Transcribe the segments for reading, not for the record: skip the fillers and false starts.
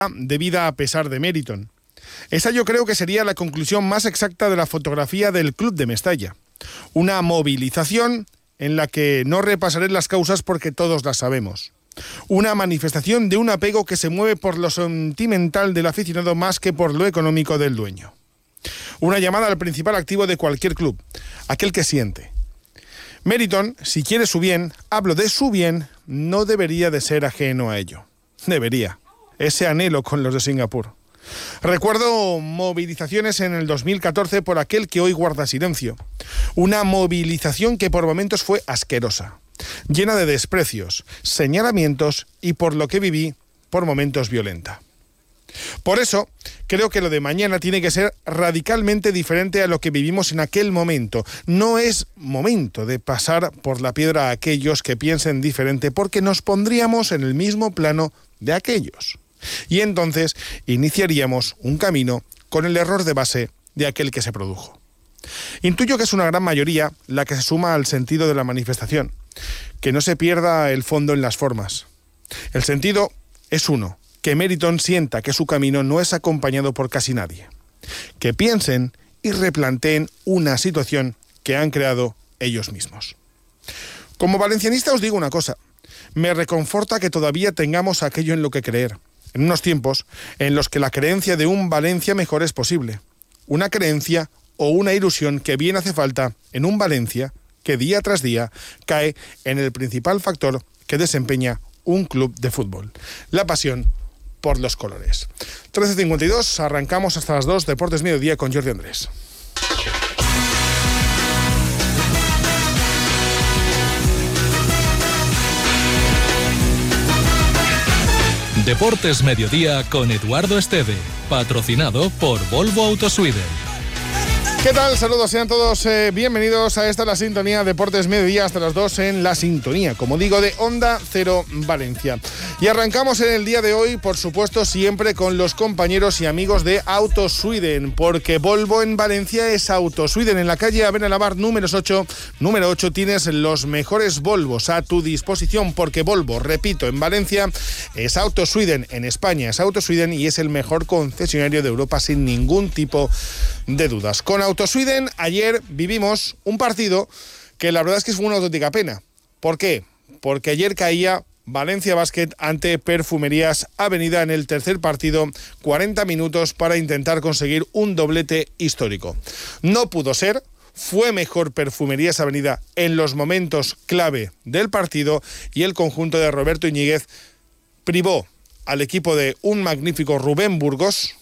de vida a pesar de Meriton. Esa yo creo que sería la conclusión más exacta de la fotografía del club de Mestalla. Una movilización en la que no repasaré las causas porque todos las sabemos. Una manifestación de un apego que se mueve por lo sentimental del aficionado más que por lo económico del dueño. Una llamada al principal activo de cualquier club, aquel que siente. Meriton, si quiere su bien, hablo de su bien, no debería de ser ajeno a ello. Debería. Ese anhelo con los de Singapur. Recuerdo movilizaciones en el 2014 por aquel que hoy guarda silencio. Una movilización que por momentos fue asquerosa, llena de desprecios, señalamientos y, por lo que viví, por momentos violenta. Por eso, creo que lo de mañana tiene que ser radicalmente diferente a lo que vivimos en aquel momento. No es momento de pasar por la piedra a aquellos que piensen diferente, porque nos pondríamos en el mismo plano de aquellos. Y entonces iniciaríamos un camino con el error de base de aquel que se produjo. Intuyo que es una gran mayoría la que se suma al sentido de la manifestación, que no se pierda el fondo en las formas. El sentido es uno, que Meriton sienta que su camino no es acompañado por casi nadie. Que piensen y replanteen una situación que han creado ellos mismos. Como valencianista os digo una cosa, me reconforta que todavía tengamos aquello en lo que creer, en unos tiempos en los que la creencia de un Valencia mejor es posible. Una creencia o una ilusión que bien hace falta en un Valencia que día tras día cae en el principal factor que desempeña un club de fútbol, la pasión por los colores. 13:52, arrancamos hasta las 2, Deportes Mediodía con Jordi Andrés. Deportes Mediodía con Eduardo Esteve, patrocinado por Volvo Autosweden. ¿Qué tal? Saludos, sean todos bienvenidos a esta la sintonía Deportes Mediodía hasta las 2 en la sintonía, como digo, de Onda Cero Valencia. Y arrancamos en el día de hoy, por supuesto, siempre con los compañeros y amigos de Autosweden, porque Volvo en Valencia es Autosweden. En la calle Abenalabar número 8 tienes los mejores Volvos a tu disposición, porque Volvo, repito, en Valencia es Autosweden, en España es Autosweden y es el mejor concesionario de Europa sin ningún tipo de dudas. Con Autosweden ayer vivimos un partido que la verdad es que fue una auténtica pena. ¿Por qué? Porque ayer caía Valencia Basket ante Perfumerías Avenida en el tercer partido, 40 minutos para intentar conseguir un doblete histórico. No pudo ser, fue mejor Perfumerías Avenida en los momentos clave del partido y el conjunto de Roberto Iñiguez privó al equipo de un magnífico Rubén Burgos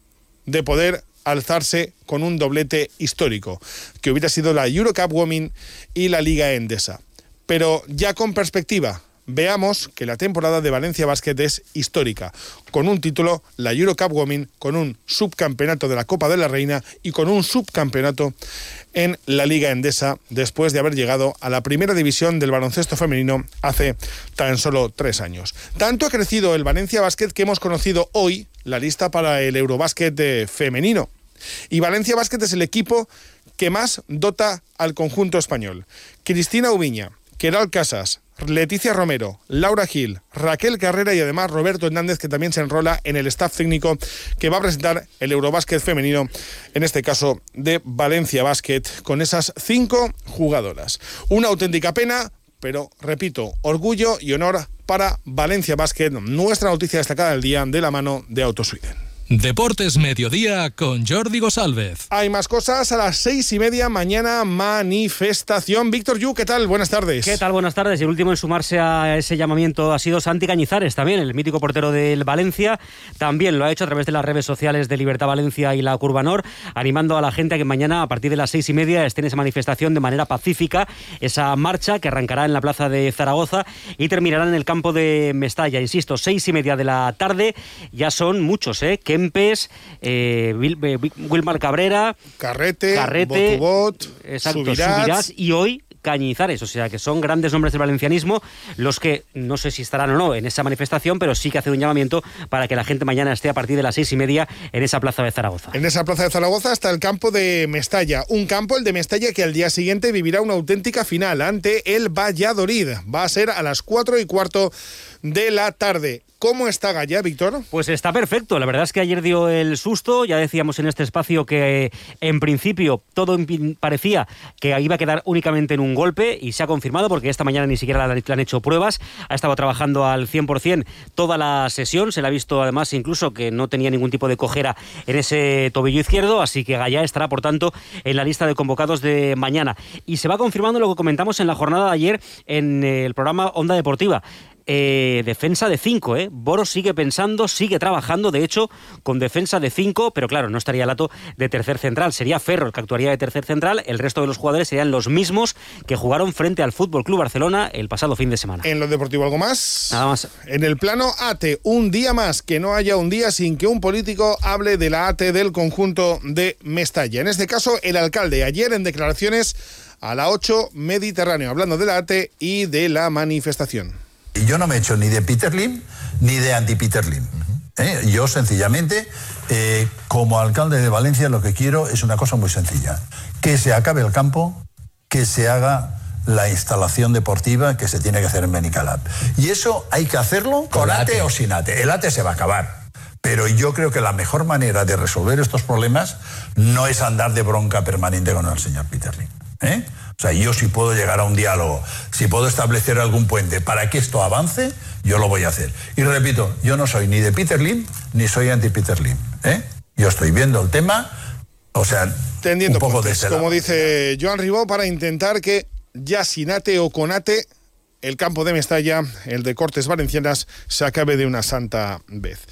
de poder alzarse con un doblete histórico, que hubiera sido la Eurocup Women y la Liga Endesa. Pero ya con perspectiva, veamos que la temporada de Valencia Basket es histórica, con un título, la Eurocup Women, con un subcampeonato de la Copa de la Reina y con un subcampeonato en la Liga Endesa, después de haber llegado a la primera división del baloncesto femenino hace tan solo 3 años. Tanto ha crecido el Valencia Basket que hemos conocido hoy la lista para el Eurobásquet femenino. Y Valencia Basket es el equipo que más dota al conjunto español. Cristina Ubiña, Queralt Casas, Leticia Romero, Laura Gil, Raquel Carrera y además Roberto Hernández, que también se enrola en el staff técnico que va a presentar el Eurobásquet femenino, en este caso de Valencia Basket, con esas 5 jugadoras. Una auténtica pena, pero repito, orgullo y honor para Valencia Basket, nuestra noticia destacada del día de la mano de Autosweden. Deportes Mediodía con Jordi Gosalvez. Hay más cosas a las 6:30, mañana manifestación. Víctor Yu, ¿qué tal? Buenas tardes. ¿Qué tal? Buenas tardes. Y el último en sumarse a ese llamamiento ha sido Santi Cañizares, también el mítico portero del Valencia. También lo ha hecho a través de las redes sociales de Libertad Valencia y la Curva Nord, animando a la gente a que mañana a partir de las 6:30 esté en esa manifestación de manera pacífica, esa marcha que arrancará en la plaza de Zaragoza y terminará en el campo de Mestalla. Insisto, 6:30 de la tarde, ya son muchos, Kempes, Wilmar Cabrera, Carrete, Botubot, exacto, Subirats y hoy Cañizares, o sea que son grandes nombres del valencianismo los que no sé si estarán o no en esa manifestación, pero sí que hace un llamamiento para que la gente mañana esté a partir de las 6:30 en esa plaza de Zaragoza. En esa plaza de Zaragoza está el campo de Mestalla, un campo, el de Mestalla, que al día siguiente vivirá una auténtica final ante el Valladolid. Va a ser a las 4:15 de la tarde. ¿Cómo está Gallá, Víctor? Pues está perfecto. La verdad es que ayer dio el susto. Ya decíamos en este espacio que en principio todo parecía que iba a quedar únicamente en un golpe y se ha confirmado porque esta mañana ni siquiera le han hecho pruebas. Ha estado trabajando al 100% toda la sesión. Se le ha visto además incluso que no tenía ningún tipo de cojera en ese tobillo izquierdo. Así que Gallá estará, por tanto, en la lista de convocados de mañana. Y se va confirmando lo que comentamos en la jornada de ayer en el programa Onda Deportiva. Defensa de 5, Boro sigue pensando, sigue trabajando, de hecho, con defensa de 5, pero claro, no estaría Lato de tercer central, sería Ferro el que actuaría de tercer central, el resto de los jugadores serían los mismos que jugaron frente al Fútbol Club Barcelona el pasado fin de semana. ¿En lo deportivo algo más? Nada más. En el plano ATE, un día más, que no haya un día sin que un político hable de la ATE del conjunto de Mestalla. En este caso, el alcalde, ayer en declaraciones a la 8 Mediterráneo, hablando de la ATE y de la manifestación. Y yo no me he hecho ni de Peter Lim ni de anti-Peter Lim. Yo sencillamente, como alcalde de Valencia, lo que quiero es una cosa muy sencilla. Que se acabe el campo, que se haga la instalación deportiva que se tiene que hacer en Benicalap. Y eso hay que hacerlo con ATE o sin ATE. El ATE se va a acabar. Pero yo creo que la mejor manera de resolver estos problemas no es andar de bronca permanente con el señor Peter Lim. O sea, yo si puedo llegar a un diálogo, si puedo establecer algún puente para que esto avance, yo lo voy a hacer. Y repito, yo no soy ni de Peter Lim, ni soy anti-Peter Lim. Yo estoy viendo el tema, o sea, tendiendo un poco puentes, de como dice Joan Ribó, para intentar que ya sin ATE o con ATE, el campo de Mestalla, el de Cortes Valencianas, se acabe de una santa vez.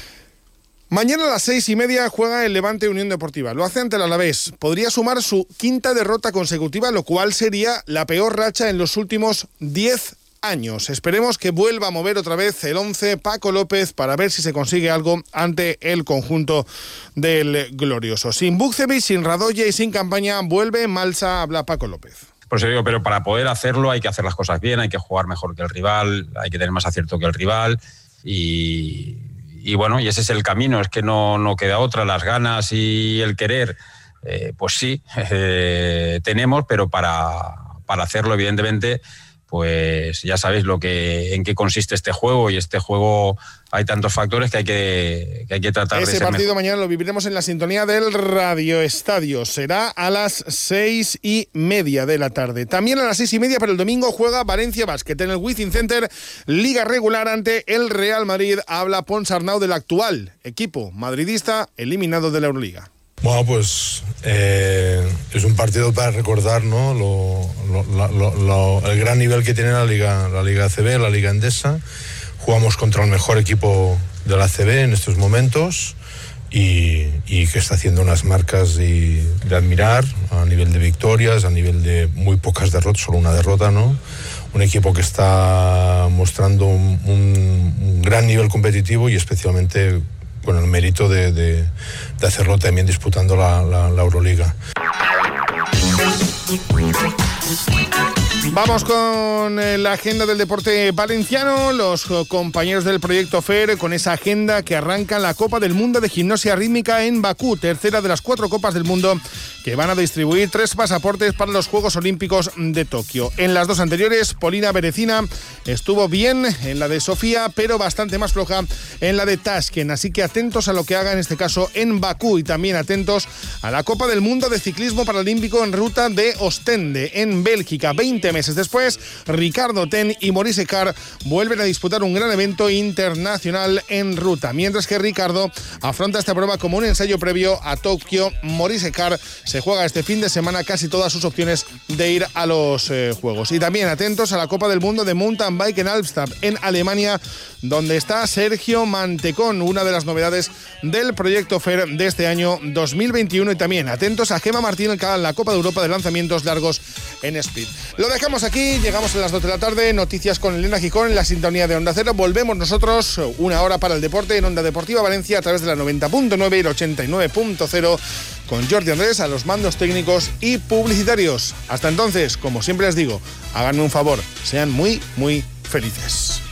Mañana a las 6:30 juega el Levante Unión Deportiva. Lo hace ante el Alavés. Podría sumar su 5ª derrota consecutiva, lo cual sería la peor racha en los últimos 10 años. Esperemos que vuelva a mover otra vez el 11 Paco López para ver si se consigue algo ante el conjunto del glorioso. Sin Bukcevic, sin Radoya y sin campaña, vuelve Malsa, habla Paco López. Por eso digo, pero para poder hacerlo hay que hacer las cosas bien, hay que jugar mejor que el rival, hay que tener más acierto que el rival y bueno, y ese es el camino, es que no queda otra, las ganas y el querer, pues sí, tenemos, pero para hacerlo, evidentemente, pues ya sabéis en qué consiste este juego, y este juego hay tantos factores que hay que tratar de ser mejor. Ese partido mañana lo viviremos en la sintonía del Radio Estadio. Será a las 6:30 de la tarde. También a las 6:30, pero el domingo juega Valencia Basket en el Wizzing Center, liga regular ante el Real Madrid. Habla Pons Arnau del actual equipo madridista eliminado de la Euroliga. Bueno, pues es un partido para recordar, ¿no? El gran nivel que tiene la Liga ACB, la Liga Endesa. Jugamos contra el mejor equipo de la ACB en estos momentos y que está haciendo unas marcas de admirar a nivel de victorias, a nivel de muy pocas derrotas, solo una derrota, ¿no? Un equipo que está mostrando un gran nivel competitivo y especialmente con el mérito de hacerlo también disputando la Euroliga. Vamos con la agenda del deporte valenciano. Los compañeros del proyecto FER con esa agenda que arranca la Copa del Mundo de Gimnasia Rítmica en Bakú, tercera de las 4 Copas del Mundo que van a distribuir 3 pasaportes para los Juegos Olímpicos de Tokio. En las 2 anteriores, Polina Berecina estuvo bien en la de Sofía, pero bastante más floja en la de Tashkent. Así que atentos a lo que haga en este caso en Bakú y también atentos a la Copa del Mundo de Ciclismo Paralímpico en ruta de Ostende, en Bélgica. 20 meses después, Ricardo Ten y Maurice Carr vuelven a disputar un gran evento internacional en ruta. Mientras que Ricardo afronta esta prueba como un ensayo previo a Tokio, Maurice Carr se juega este fin de semana casi todas sus opciones de ir a los Juegos. Y también atentos a la Copa del Mundo de Mountain Bike en Albstadt, en Alemania, donde está Sergio Mantecón, una de las novedades del proyecto FER de este año 2021. Y también atentos a Gemma Martín en la Copa de Europa de lanzamientos largos en Speed. Lo dejamos aquí, llegamos a las 2 de la tarde, noticias con Elena Gijón en la sintonía de Onda Cero. Volvemos nosotros, una hora para el deporte en Onda Deportiva Valencia a través de la 90.9 y el 89.0 con Jordi Andrés a los mandos técnicos y publicitarios. Hasta entonces, como siempre les digo, háganme un favor, sean muy, muy felices.